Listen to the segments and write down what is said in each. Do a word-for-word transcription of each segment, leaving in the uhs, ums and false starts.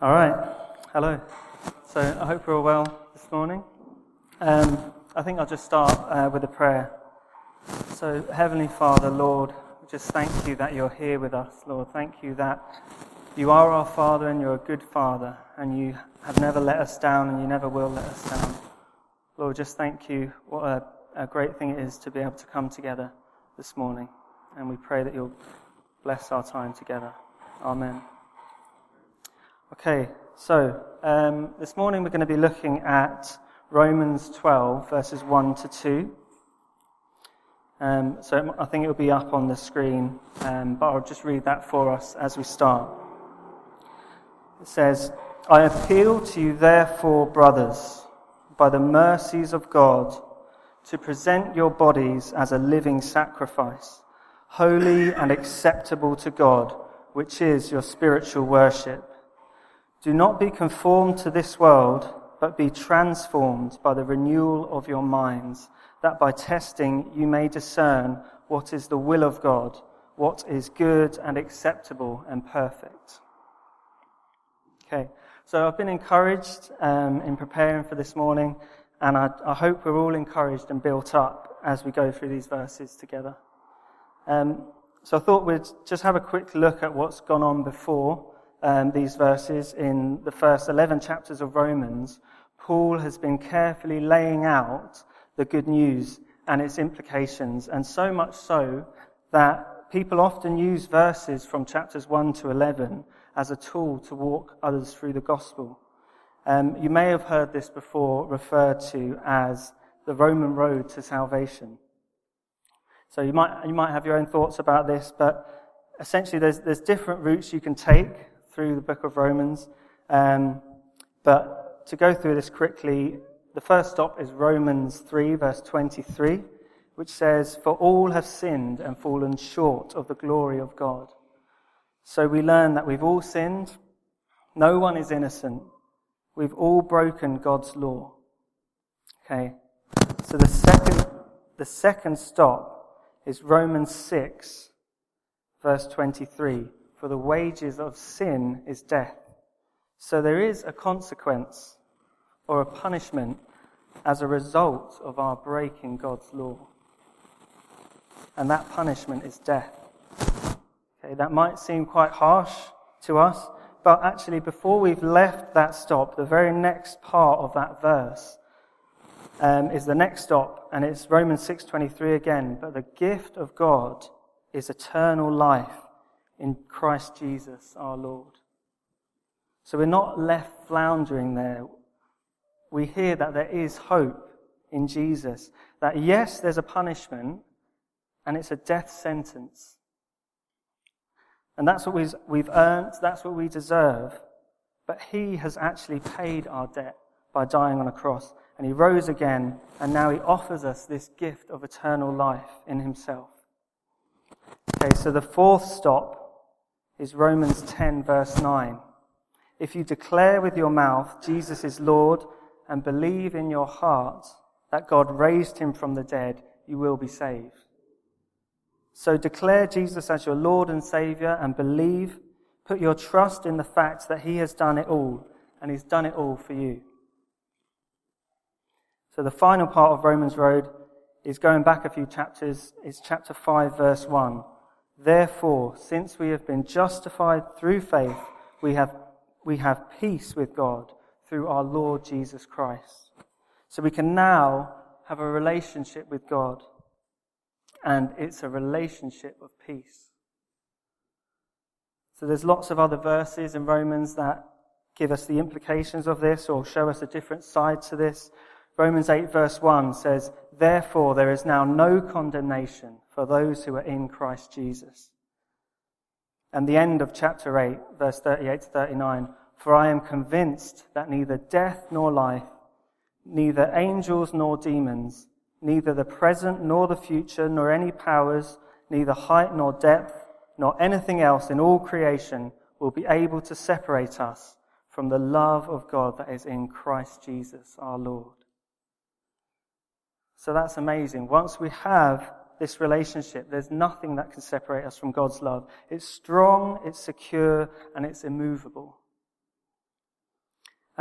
All right. Hello. So I hope we're all well this morning. Um, I think I'll just start uh, with a prayer. So Heavenly Father, Lord, we just thank you that you're here with us, Lord. Thank you that you are our Father and you're a good Father and you have never let us down and you never will let us down. Lord, just thank you. What a, a great thing it is to be able to come together this morning. And we pray that you'll bless our time together. Amen. Okay, so um, this morning we're going to be looking at Romans twelve, verses one to two. Um, so I think it will be up on the screen, um, but I'll just read that for us as we start. It says, I appeal to you therefore, brothers, by the mercies of God, to present your bodies as a living sacrifice, holy and acceptable to God, which is your spiritual worship. Do not be conformed to this world, but be transformed by the renewal of your minds, that by testing you may discern what is the will of God, what is good and acceptable and perfect. Okay, so I've been encouraged um, in preparing for this morning, and I, I hope we're all encouraged and built up as we go through these verses together. Um, so I thought we'd just have a quick look at what's gone on before Um, these verses. In the first eleven chapters of Romans, Paul has been carefully laying out the good news and its implications, and so much so that people often use verses from chapters one to eleven as a tool to walk others through the gospel. Um, you may have heard this before referred to as the Roman road to salvation. So you might you might have your own thoughts about this, but essentially there's there's different routes you can take through the book of Romans. Um, but to go through this quickly, the first stop is Romans three, verse twenty-three, which says, For all have sinned and fallen short of the glory of God. So we learn that we've all sinned. No one is innocent. We've all broken God's law. Okay. So the second, the second stop is Romans six, verse twenty-three. For the wages of sin is death. So there is a consequence or a punishment as a result of our breaking God's law. And that punishment is death. Okay, that might seem quite harsh to us, but actually before we've left that stop, the very next part of that verse um, is the next stop, and it's Romans six twenty-three again. But the gift of God is eternal life in Christ Jesus our Lord. So we're not left floundering there. We hear that there is hope in Jesus. That yes, there's a punishment, and it's a death sentence. And that's what we've, we've earned, that's what we deserve. But he has actually paid our debt by dying on a cross. And he rose again, and now he offers us this gift of eternal life in himself. Okay, so the fourth stop is Romans ten, verse nine. If you declare with your mouth Jesus is Lord and believe in your heart that God raised him from the dead, you will be saved. So declare Jesus as your Lord and Saviour and believe, put your trust in the fact that he has done it all, and he's done it all for you. So the final part of Romans Road is going back a few chapters, is chapter five, verse one. Therefore, since we have been justified through faith, we have we have peace with God through our Lord Jesus Christ. So we can now have a relationship with God, and it's a relationship of peace. So there's lots of other verses in Romans that give us the implications of this or show us a different side to this. Romans eight, verse one says, Therefore there is now no condemnation for those who are in Christ Jesus. And the end of chapter eight, verse thirty-eight to thirty-nine, For I am convinced that neither death nor life, neither angels nor demons, neither the present nor the future, nor any powers, neither height nor depth, nor anything else in all creation will be able to separate us from the love of God that is in Christ Jesus our Lord. So that's amazing. Once we have this relationship, there's nothing that can separate us from God's love. It's strong, it's secure, and it's immovable.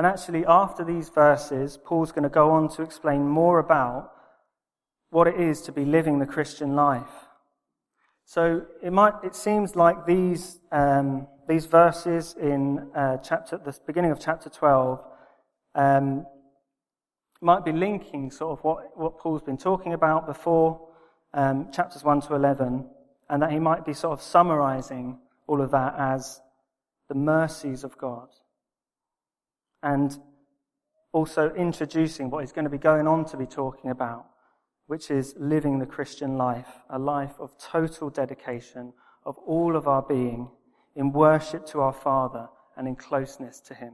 And actually, after these verses, Paul's going to go on to explain more about what it is to be living the Christian life. So it might, it seems like these um, these verses in uh, chapter, the beginning of chapter twelve, um, might be linking sort of what, what Paul's been talking about before, um, chapters one to eleven, and that he might be sort of summarizing all of that as the mercies of God, and also introducing what he's going to be going on to be talking about, which is living the Christian life, a life of total dedication of all of our being in worship to our Father and in closeness to Him.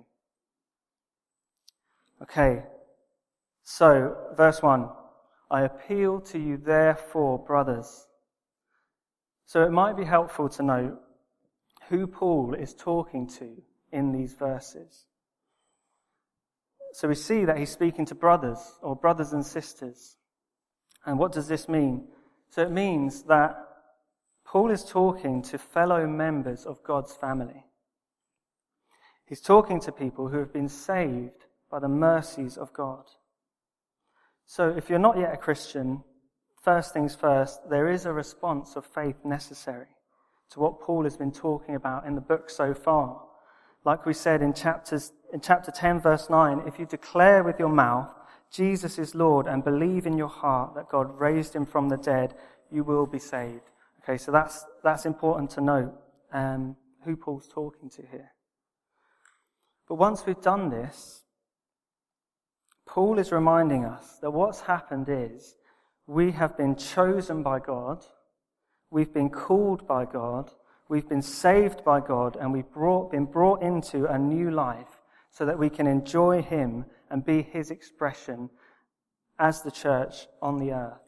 Okay, so verse one, I appeal to you therefore, brothers. So it might be helpful to note who Paul is talking to in these verses. So we see that he's speaking to brothers or brothers and sisters. And what does this mean? So it means that Paul is talking to fellow members of God's family. He's talking to people who have been saved by the mercies of God. So if you're not yet a Christian, first things first, there is a response of faith necessary to what Paul has been talking about in the book so far. Like we said in chapters in chapter ten, verse nine, if you declare with your mouth Jesus is Lord and believe in your heart that God raised him from the dead, you will be saved. Okay, so that's that's important to note um, who Paul's talking to here. But once we've done this, Paul is reminding us that what's happened is we have been chosen by God, we've been called by God, we've been saved by God, and we've brought, been brought into a new life so that we can enjoy him and be his expression as the church on the earth.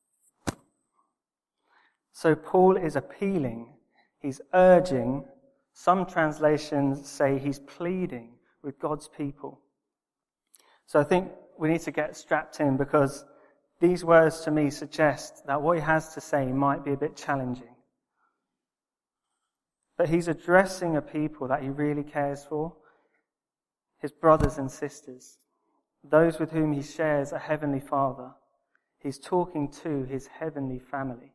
So Paul is appealing, he's urging, some translations say he's pleading with God's people. So I think we need to get strapped in because these words to me suggest that what he has to say might be a bit challenging. But he's addressing a people that he really cares for, his brothers and sisters, those with whom he shares a heavenly Father. He's talking to his heavenly family.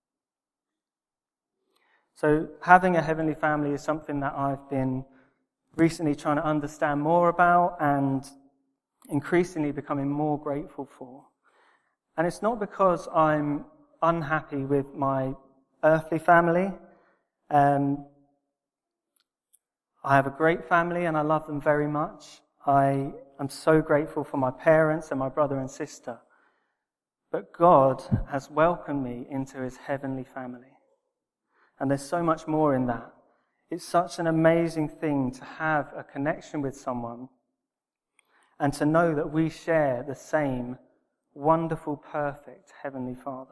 So having a heavenly family is something that I've been recently trying to understand more about and increasingly becoming more grateful for. And it's not because I'm unhappy with my earthly family. Um, I have a great family and I love them very much. I am so grateful for my parents and my brother and sister. But God has welcomed me into his heavenly family. And there's so much more in that. It's such an amazing thing to have a connection with someone and to know that we share the same wonderful, perfect Heavenly Father.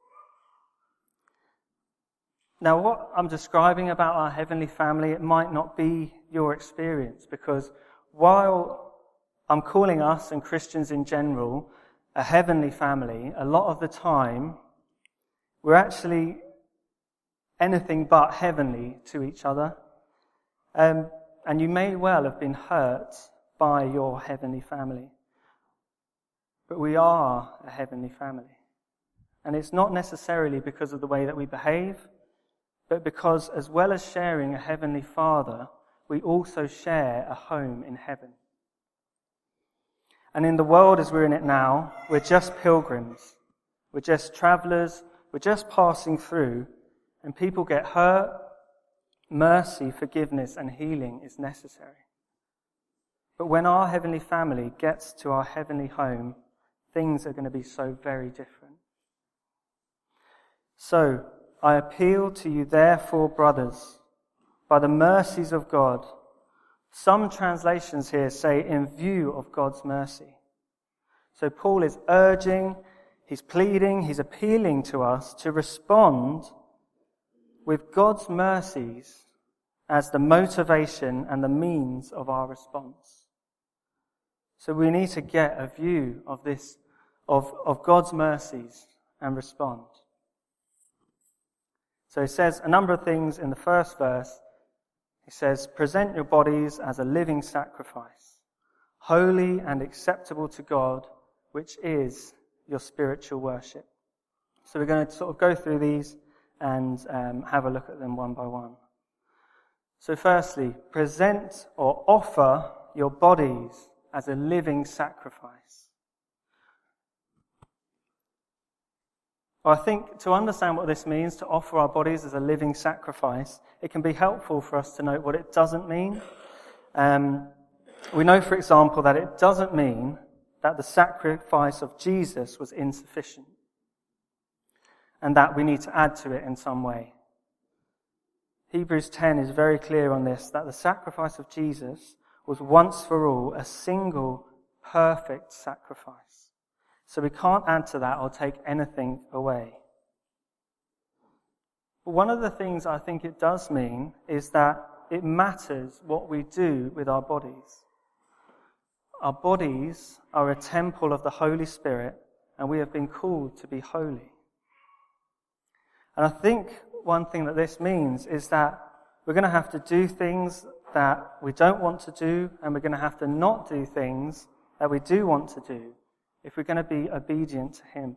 Now, what I'm describing about our heavenly family, it might not be your experience, because while I'm calling us and Christians in general a heavenly family, a lot of the time we're actually anything but heavenly to each other. Um, and you may well have been hurt by your heavenly family. But we are a heavenly family. And it's not necessarily because of the way that we behave, but because as well as sharing a heavenly Father, we also share a home in heaven. And in the world as we're in it now, we're just pilgrims. We're just travelers. We're just passing through. And people get hurt. Mercy, forgiveness, and healing is necessary. But when our heavenly family gets to our heavenly home, things are going to be so very different. So, I appeal to you therefore, brothers, by the mercies of God. Some translations here say, in view of God's mercy. So Paul is urging, he's pleading, he's appealing to us to respond with God's mercies as the motivation and the means of our response. So we need to get a view of this, of, of God's mercies and respond. So he says a number of things in the first verse. He says, present your bodies as a living sacrifice, holy and acceptable to God, which is your spiritual worship. So we're going to sort of go through these and um, have a look at them one by one. So firstly, present or offer your bodies as a living sacrifice. Well, I think to understand what this means, to offer our bodies as a living sacrifice, it can be helpful for us to note what it doesn't mean. Um, we know, for example, that it doesn't mean that the sacrifice of Jesus was insufficient and that we need to add to it in some way. Hebrews ten is very clear on this, that the sacrifice of Jesus was once for all a single perfect sacrifice. So we can't add to that or take anything away. But one of the things I think it does mean is that it matters what we do with our bodies. Our bodies are a temple of the Holy Spirit, and we have been called to be holy. And I think one thing that this means is that we're going to have to do things that we don't want to do, and we're going to have to not do things that we do want to do if we're going to be obedient to Him.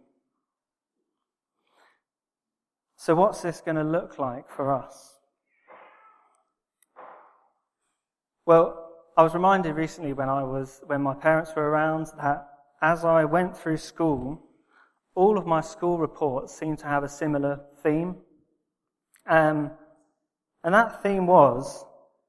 So what's this going to look like for us? Well, I was reminded recently when I was when my parents were around that as I went through school, all of my school reports seemed to have a similar theme. Um, and that theme was,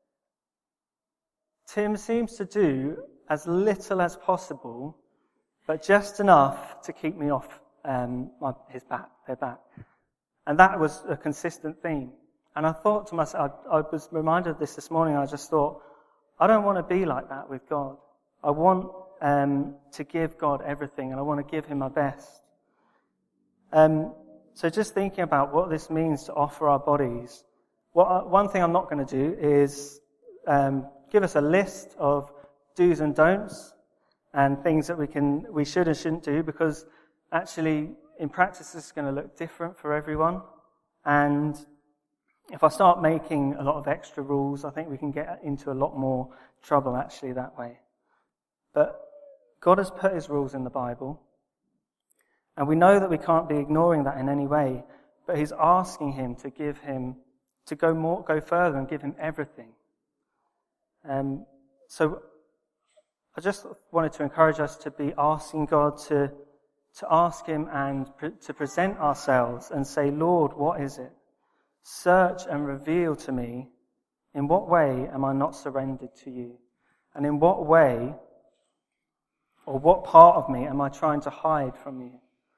Tim seems to do as little as possible, but just enough to keep me off um, my, his back, their back. And that was a consistent theme. And I thought to myself, I, I was reminded of this this morning, I just thought, I don't want to be like that with God. I want um, to give God everything, and I want to give Him my best. Um, so just thinking about what this means to offer our bodies, what I, one thing I'm not going to do is um, give us a list of do's and don'ts and things that we can, we should and shouldn't do, because actually in practice this is going to look different for everyone. And if I start making a lot of extra rules, I think we can get into a lot more trouble actually that way. But God has put His rules in the Bible, and we know that we can't be ignoring that in any way, but He's asking Him to give Him, to go more, go further and give Him everything. Um, so I just wanted to encourage us to be asking God to, to ask Him and pre- to present ourselves and say, Lord, what is it? Search and reveal to me, in what way am I not surrendered to you? And in what way, or what part of me am I trying to hide from you?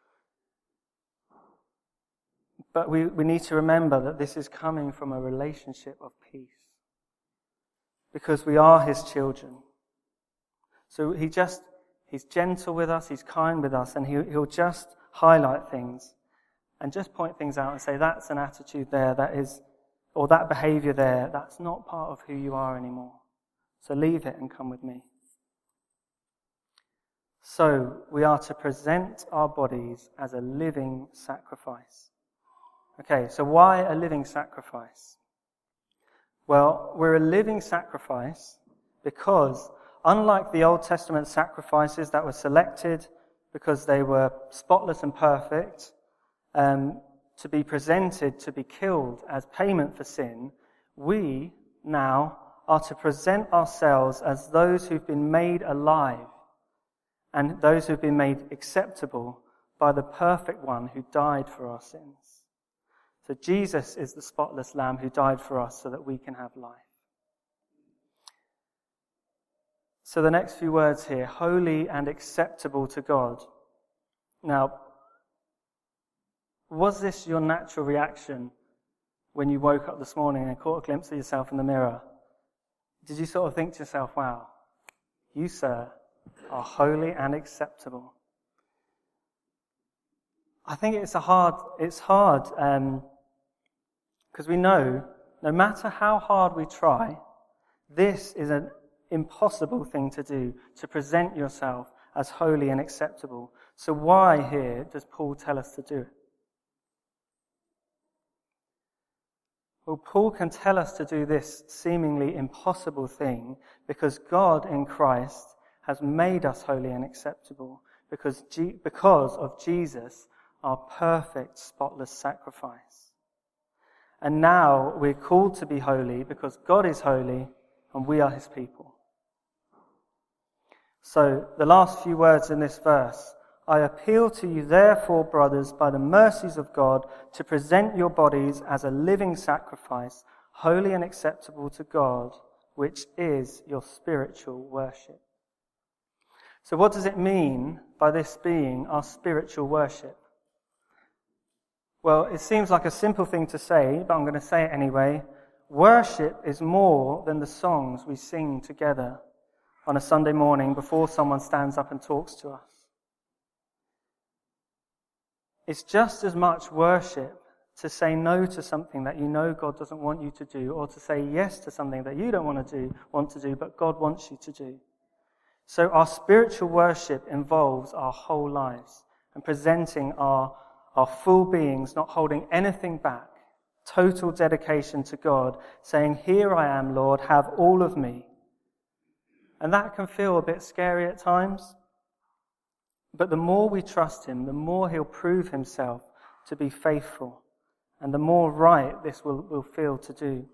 But we, we need to remember that this is coming from a relationship of peace, because we are His children. So He just, He's gentle with us, He's kind with us, and he, He'll just highlight things and just point things out and say, that's an attitude there, that is, or that behavior there, that's not part of who you are anymore. So leave it and come with me. So we are to present our bodies as a living sacrifice. Okay, so why a living sacrifice? Well, we're a living sacrifice because, unlike the Old Testament sacrifices that were selected because they were spotless and perfect, um, to be presented, to be killed as payment for sin, we now are to present ourselves as those who've been made alive and those who've been made acceptable by the perfect one who died for our sins. So Jesus is the spotless Lamb who died for us so that we can have life. So the next few words here, holy and acceptable to God. Now, was this your natural reaction when you woke up this morning and caught a glimpse of yourself in the mirror? Did you sort of think to yourself, wow, you, sir, are holy and acceptable? I think it's a hard, it's hard, um, because we know no matter how hard we try, this is an impossible thing to do, to present yourself as holy and acceptable. So why here does Paul tell us to do it? Well, Paul can tell us to do this seemingly impossible thing because God in Christ has made us holy and acceptable because, G- because of Jesus, our perfect, spotless sacrifice. And now we're called to be holy because God is holy and we are his people. So the last few words in this verse: I appeal to you therefore, brothers, by the mercies of God, to present your bodies as a living sacrifice, holy and acceptable to God, which is your spiritual worship. So what does it mean by this being our spiritual worship? Well, it seems like a simple thing to say, but I'm going to say it anyway. Worship is more than the songs we sing together on a Sunday morning before someone stands up and talks to us. It's just as much worship to say no to something that you know God doesn't want you to do, or to say yes to something that you don't want to do, want to do, but God wants you to do. So our spiritual worship involves our whole lives and presenting our, our full beings, not holding anything back, total dedication to God, saying, here I am, Lord, have all of me. And that can feel a bit scary at times, but the more we trust him, the more he'll prove himself to be faithful, and the more right this will, will feel to do.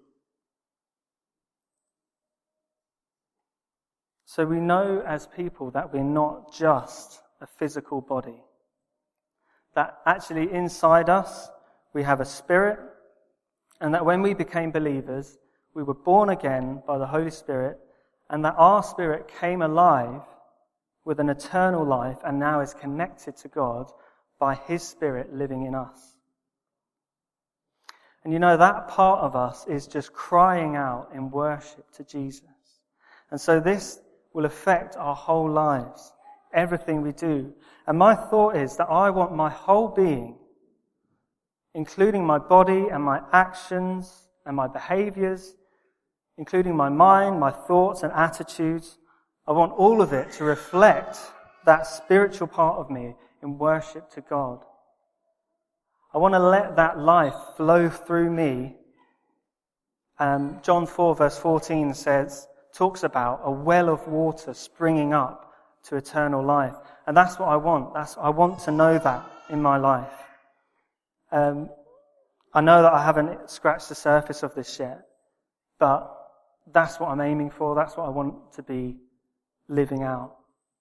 So we know as people that we're not just a physical body. That actually inside us we have a spirit, and that when we became believers, we were born again by the Holy Spirit, and that our spirit came alive with an eternal life and now is connected to God by his Spirit living in us. And you know, that part of us is just crying out in worship to Jesus. And so this will affect our whole lives, everything we do. And my thought is that I want my whole being, including my body and my actions and my behaviors, including my mind, my thoughts and attitudes, I want all of it to reflect that spiritual part of me in worship to God. I want to let that life flow through me. Um, John four verse fourteen says, talks about a well of water springing up to eternal life. And that's what I want. That's, I want to know that in my life. Um, I know that I haven't scratched the surface of this yet, but that's what I'm aiming for. That's what I want to be living out.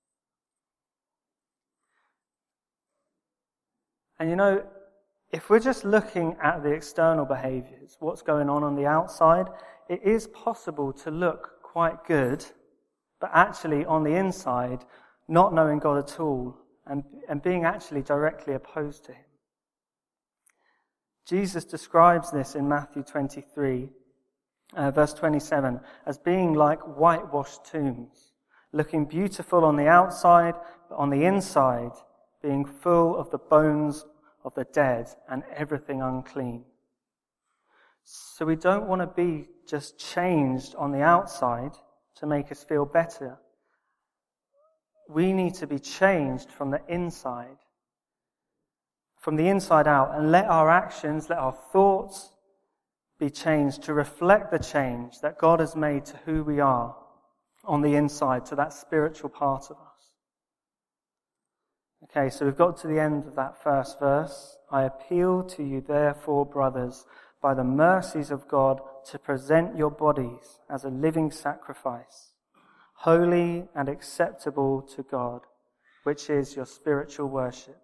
And you know, if we're just looking at the external behaviours, what's going on on the outside, it is possible to look quite good, but actually on the inside, not knowing God at all and, and being actually directly opposed to him. Jesus describes this in Matthew twenty-three, uh, verse twenty-seven, as being like whitewashed tombs, looking beautiful on the outside, but on the inside, being full of the bones of the dead and everything unclean. So we don't want to be just changed on the outside to make us feel better. We need to be changed from the inside, from the inside out, and let our actions, let our thoughts be changed to reflect the change that God has made to who we are on the inside, to that spiritual part of us. Okay, so we've got to the end of that first verse. I appeal to you, therefore, brothers, by the mercies of God, to present your bodies as a living sacrifice, holy and acceptable to God, which is your spiritual worship.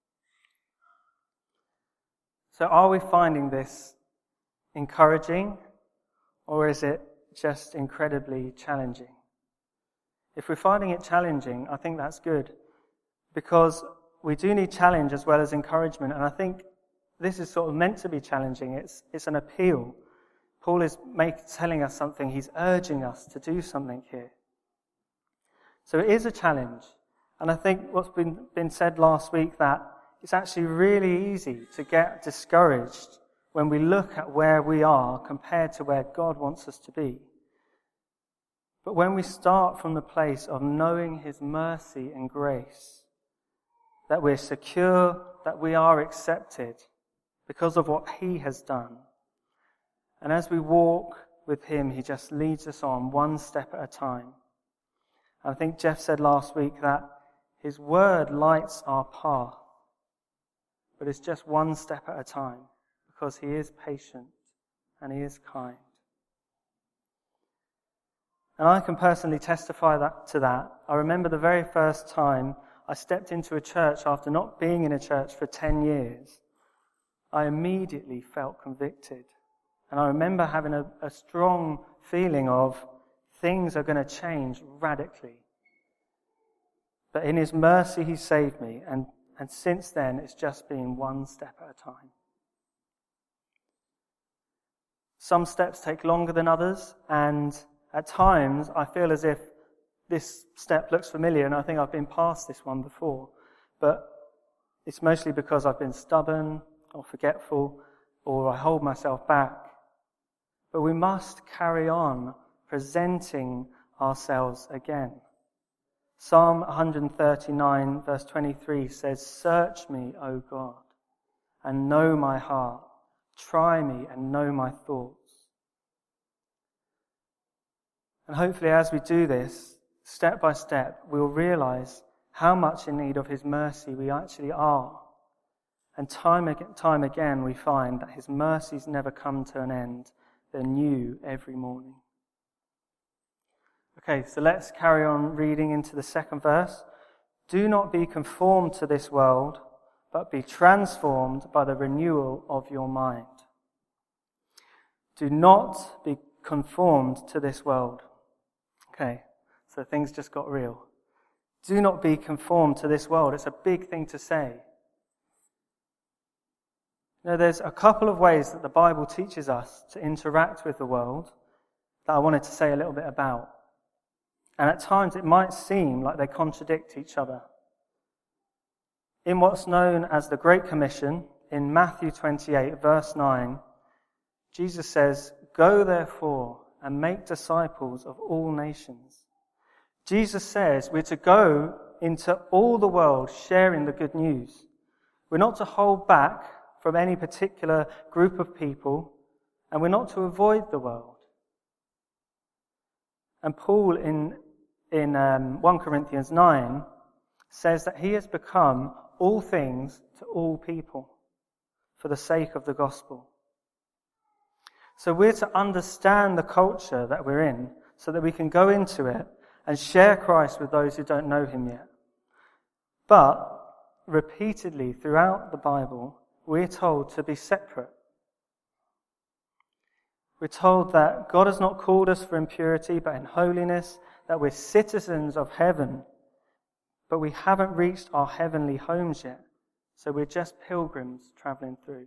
So are we finding this encouraging, or is it just incredibly challenging? If we're finding it challenging, I think that's good, because we do need challenge as well as encouragement, and I think this is sort of meant to be challenging. It's it's an appeal. Paul is make, telling us something. He's urging us to do something here. So it is a challenge. And I think what's been, been said last week, that it's actually really easy to get discouraged when we look at where we are compared to where God wants us to be. But when we start from the place of knowing his mercy and grace, that we're secure, that we are accepted because of what he has done. And as we walk with him, he just leads us on one step at a time. I think Jeff said last week that his word lights our path, but it's just one step at a time because he is patient and he is kind. And I can personally testify that, to that. I remember the very first time I stepped into a church after not being in a church for ten years. I immediately felt convicted. And I remember having a, a strong feeling of things are going to change radically. But in his mercy, he saved me. And, and since then, it's just been one step at a time. Some steps take longer than others, and at times I feel as if this step looks familiar, and I think I've been past this one before. But it's mostly because I've been stubborn or forgetful, or I hold myself back. But we must carry on presenting ourselves again. Psalm one thirty-nine verse twenty-three says, "Search me, O God, and know my heart. Try me and know my thoughts." And hopefully as we do this, step by step, we'll realize how much in need of his mercy we actually are. And time again, time again we find that his mercies never come to an end. They're new every morning. Okay, so let's carry on reading into the second verse. "Do not be conformed to this world, but be transformed by the renewal of your mind." Do not be conformed to this world. Okay, so things just got real. Do not be conformed to this world. It's a big thing to say. Now, there's a couple of ways that the Bible teaches us to interact with the world that I wanted to say a little bit about. And at times it might seem like they contradict each other. In what's known as the Great Commission, in Matthew twenty-eight, verse nine, Jesus says, "Go therefore and make disciples of all nations." Jesus says we're to go into all the world sharing the good news. We're not to hold back from any particular group of people, and we're not to avoid the world. And Paul in, in um, First Corinthians nine says that he has become all things to all people for the sake of the gospel. So we're to understand the culture that we're in so that we can go into it and share Christ with those who don't know him yet. But repeatedly throughout the Bible, we're told to be separate. We're told that God has not called us for impurity, but in holiness, that we're citizens of heaven, but we haven't reached our heavenly homes yet, so we're just pilgrims travelling through.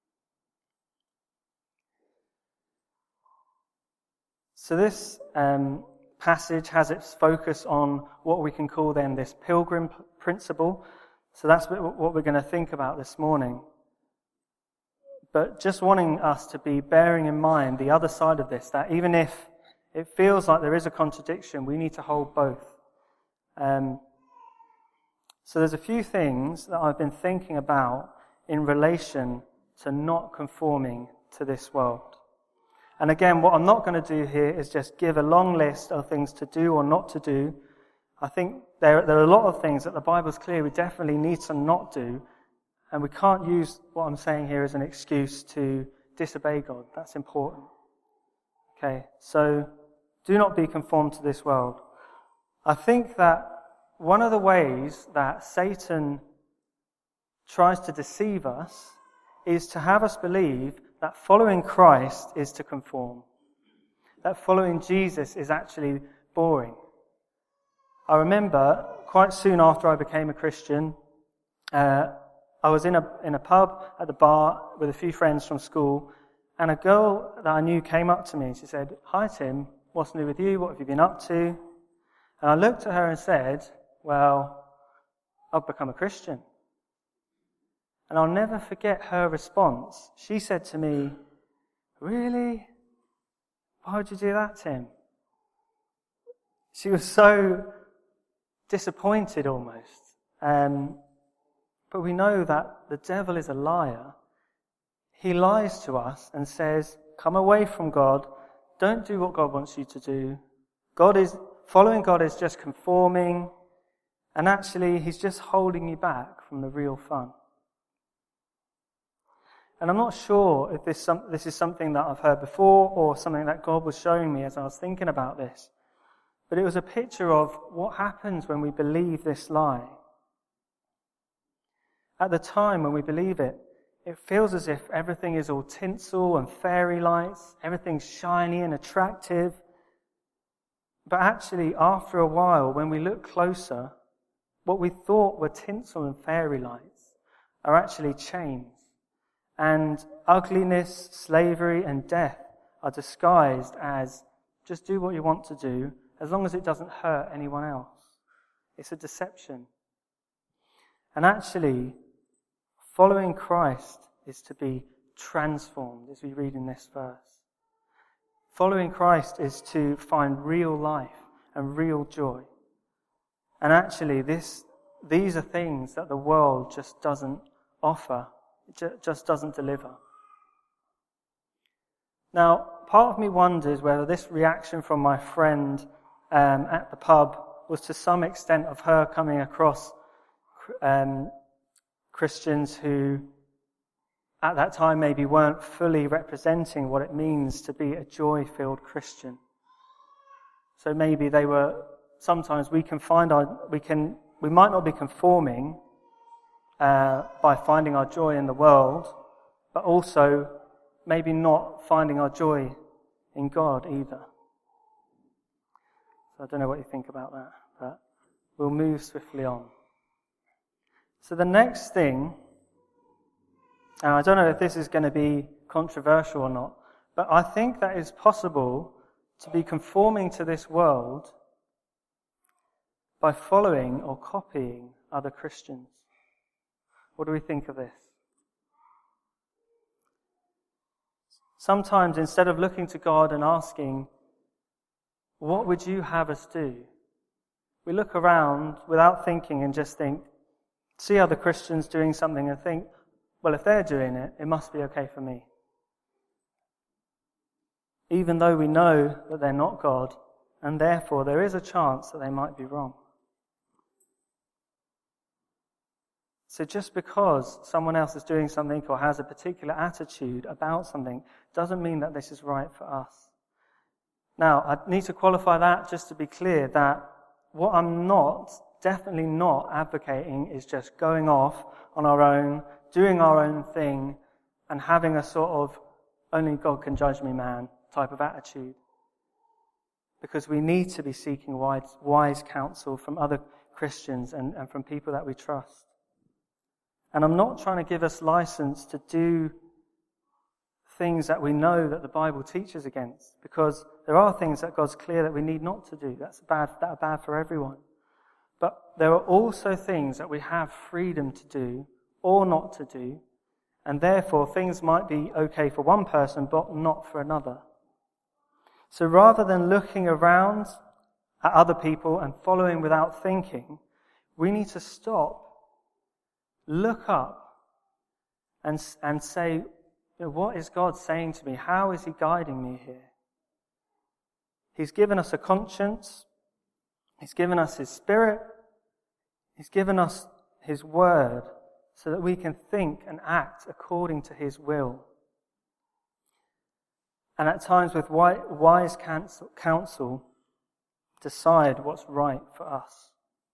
So this um, passage has its focus on what we can call then this pilgrim principle. So that's what we're going to think about this morning. But just wanting us to be bearing in mind the other side of this, that even if it feels like there is a contradiction, we need to hold both. Um, so there's a few things that I've been thinking about in relation to not conforming to this world. And again, what I'm not going to do here is just give a long list of things to do or not to do. I think there, there are a lot of things that the Bible's clear we definitely need to not do, and we can't use what I'm saying here as an excuse to disobey God. That's important. Okay, so do not be conformed to this world. I think that one of the ways that Satan tries to deceive us is to have us believe that following Christ is to conform. That following Jesus is actually boring. I remember quite soon after I became a Christian, uh, I was in a in a pub at the bar with a few friends from school, and a girl that I knew came up to me and she said, "Hi Tim, what's new with you? What have you been up to?" And I looked at her and said, "Well, I've become a Christian." And I'll never forget her response. She said to me, "Really? Why would you do that, Tim?" She was so disappointed almost. Um, but we know that the devil is a liar. He lies to us and says, come away from God. Don't do what God wants you to do. God is following God is just conforming, and actually he's just holding you back from the real fun. And I'm not sure if this, some, this is something that I've heard before or something that God was showing me as I was thinking about this. But it was a picture of what happens when we believe this lie. At the time when we believe it, it feels as if everything is all tinsel and fairy lights, everything's shiny and attractive. But actually, after a while, when we look closer, what we thought were tinsel and fairy lights are actually chains. And ugliness, slavery, and death are disguised as just do what you want to do, as long as it doesn't hurt anyone else. It's a deception. And actually, following Christ is to be transformed, as we read in this verse. Following Christ is to find real life and real joy. And actually, this, these are things that the world just doesn't offer. It just doesn't deliver. Now, part of me wonders whether this reaction from my friend um, at the pub was to some extent of her coming across um, Christians who at that time maybe weren't fully representing what it means to be a joy-filled Christian. So maybe they were, sometimes we can find our, we can, we might not be conforming Uh, by finding our joy in the world, but also maybe not finding our joy in God either. So I don't know what you think about that, but we'll move swiftly on. So the next thing, and I don't know if this is going to be controversial or not, but I think that it's possible to be conforming to this world by following or copying other Christians. What do we think of this? Sometimes instead of looking to God and asking, what would you have us do? We look around without thinking and just think, see other Christians doing something and think, well, if they're doing it, it must be okay for me. Even though we know that they're not God, and therefore there is a chance that they might be wrong. So just because someone else is doing something or has a particular attitude about something doesn't mean that this is right for us. Now, I need to qualify that just to be clear that what I'm not, definitely not advocating is just going off on our own, doing our own thing, and having a sort of only God can judge me, man, type of attitude. Because we need to be seeking wise, wise counsel from other Christians and, and from people that we trust. And I'm not trying to give us license to do things that we know that the Bible teaches against, because there are things that God's clear that we need not to do. That's bad, that are bad for everyone. But there are also things that we have freedom to do or not to do, and therefore things might be okay for one person but not for another. So rather than looking around at other people and following without thinking, we need to stop, look up, and, and say, you know, what is God saying to me? How is he guiding me here? He's given us a conscience. He's given us his Spirit. He's given us his word so that we can think and act according to his will. And at times with wise counsel, decide what's right for us.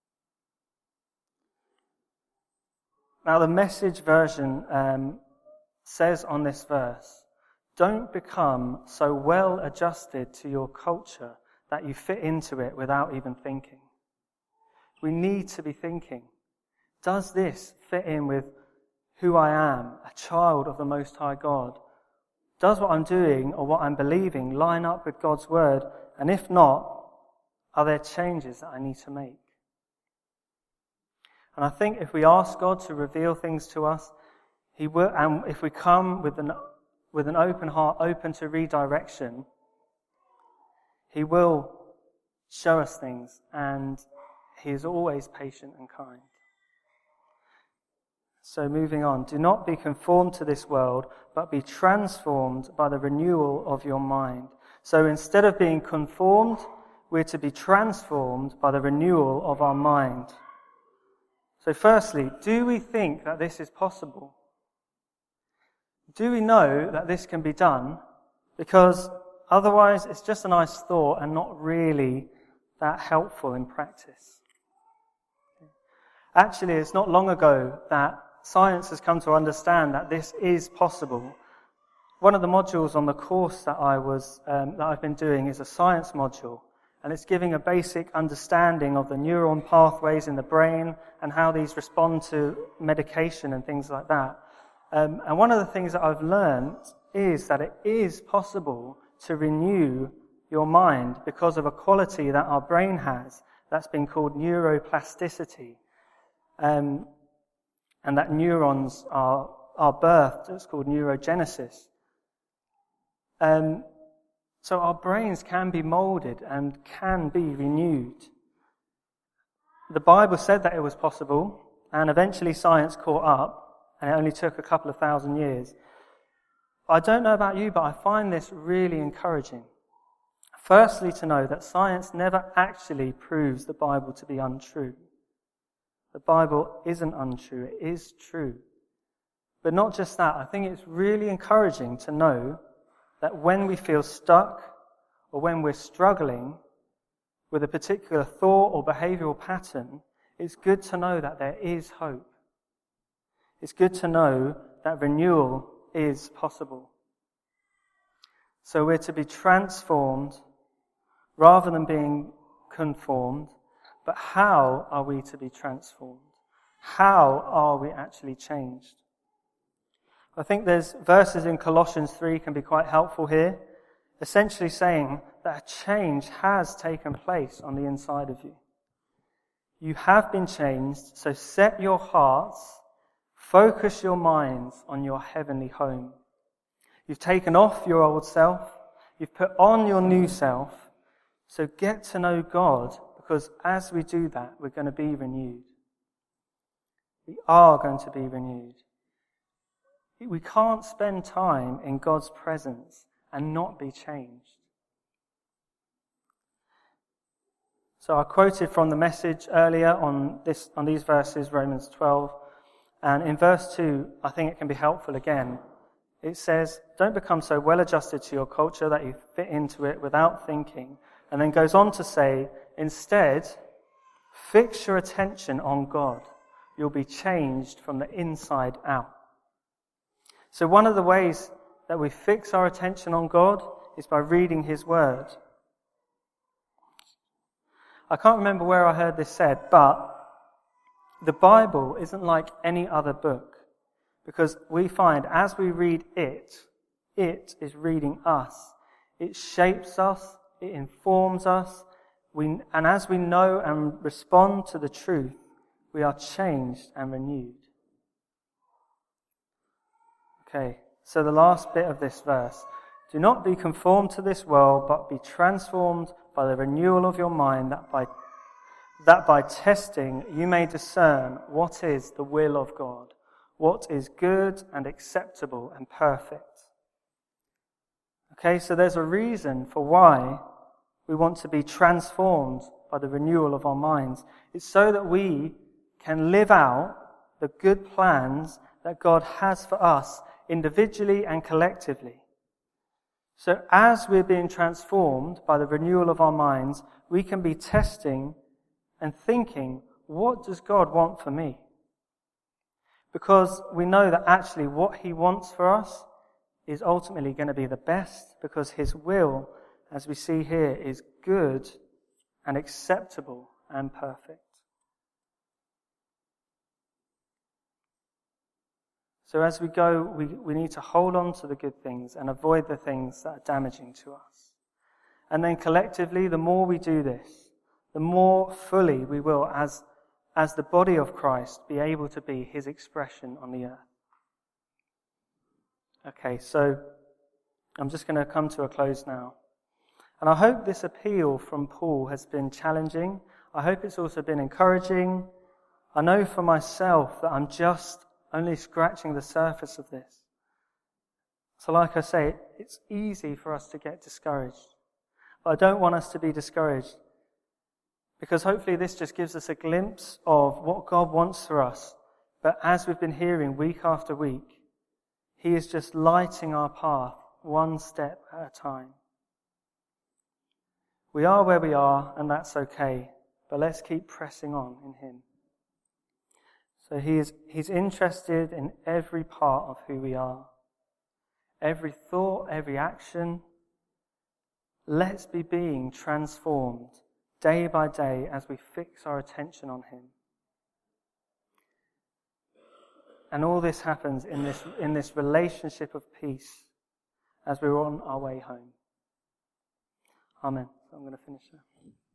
Now the Message version um, says on this verse, don't become so well adjusted to your culture that you fit into it without even thinking. We need to be thinking, does this fit in with who I am, a child of the Most High God? Does what I'm doing or what I'm believing line up with God's word? And if not, are there changes that I need to make? And I think if we ask God to reveal things to us, He will, and if we come with an with an open heart, open to redirection, He will show us things, and He is always patient and kind. So moving on, do not be conformed to this world, but be transformed by the renewal of your mind. So instead of being conformed, we're to be transformed by the renewal of our mind. So firstly, do we think that this is possible? Do we know that this can be done? Because otherwise it's just a nice thought and not really that helpful in practice. Actually, it's not long ago that science has come to understand that this is possible. One of the modules on the course that I was um, that I've been doing is a science module, and it's giving a basic understanding of the neuron pathways in the brain and how these respond to medication and things like that. Um, and one of the things that I've learned is that it is possible to renew your mind because of a quality that our brain has that's been called neuroplasticity. Um, and that neurons are, are birthed, it's called neurogenesis. Um, so our brains can be molded and can be renewed. The Bible said that it was possible, and eventually science caught up, and it only took a couple of thousand years. I don't know about you, but I find this really encouraging. Firstly, to know that science never actually proves the Bible to be untrue. The Bible isn't untrue, it is true. But not just that, I think it's really encouraging to know that when we feel stuck or when we're struggling with a particular thought or behavioral pattern, it's good to know that there is hope. It's good to know that renewal is possible. So we're to be transformed rather than being conformed. But how are we to be transformed? How are we actually changed? I think there's verses in Colossians three can be quite helpful here, essentially saying that a change has taken place on the inside of you. You have been changed, so set your hearts, focus your minds on your heavenly home. You've taken off your old self, you've put on your new self, so get to know God, because as we do that, we're going to be renewed. We are going to be renewed. We can't spend time in God's presence and not be changed. So I quoted from the message earlier on this on these verses, Romans twelve, and in verse two, I think it can be helpful again. It says, don't become so well adjusted to your culture that you fit into it without thinking, and then goes on to say, instead, fix your attention on God. You'll be changed from the inside out. So one of the ways that we fix our attention on God is by reading His Word. I can't remember where I heard this said, but the Bible isn't like any other book, because we find as we read it, it is reading us. It shapes us, it informs us, we, and as we know and respond to the truth, we are changed and renewed. Okay, so the last bit of this verse. Do not be conformed to this world, but be transformed by the renewal of your mind, that by that by testing you may discern what is the will of God, what is good and acceptable and perfect. Okay, so there's a reason for why we want to be transformed by the renewal of our minds. It's so that we can live out the good plans that God has for us individually and collectively. So as we're being transformed by the renewal of our minds, we can be testing and thinking, what does God want for me? Because we know that actually what He wants for us is ultimately going to be the best, because His will, as we see here, is good and acceptable and perfect. So as we go, we, we need to hold on to the good things and avoid the things that are damaging to us. And then collectively, the more we do this, the more fully we will, as, as the body of Christ, be able to be His expression on the earth. Okay, so I'm just going to come to a close now. And I hope this appeal from Paul has been challenging. I hope it's also been encouraging. I know for myself that I'm just only scratching the surface of this. So like I say, it's easy for us to get discouraged. But I don't want us to be discouraged, because hopefully this just gives us a glimpse of what God wants for us. But as we've been hearing week after week, He is just lighting our path one step at a time. We are where we are, and that's okay, but let's keep pressing on in Him. So he is, He's interested in every part of who we are. Every thought, every action. Let's be being transformed day by day as we fix our attention on Him. And all this happens in this, in this relationship of peace as we're on our way home. Amen. So I'm going to finish there.